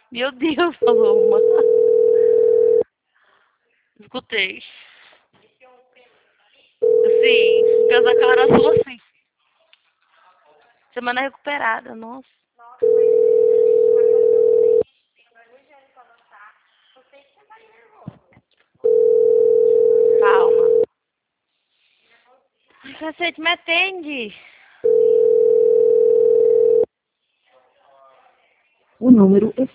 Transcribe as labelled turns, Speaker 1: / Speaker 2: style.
Speaker 1: Meu Deus, falou uma. Escutei. Sim, fez a cara sua assim. Semana recuperada, nossa. Calma. Ai, cacete, me atende.
Speaker 2: O número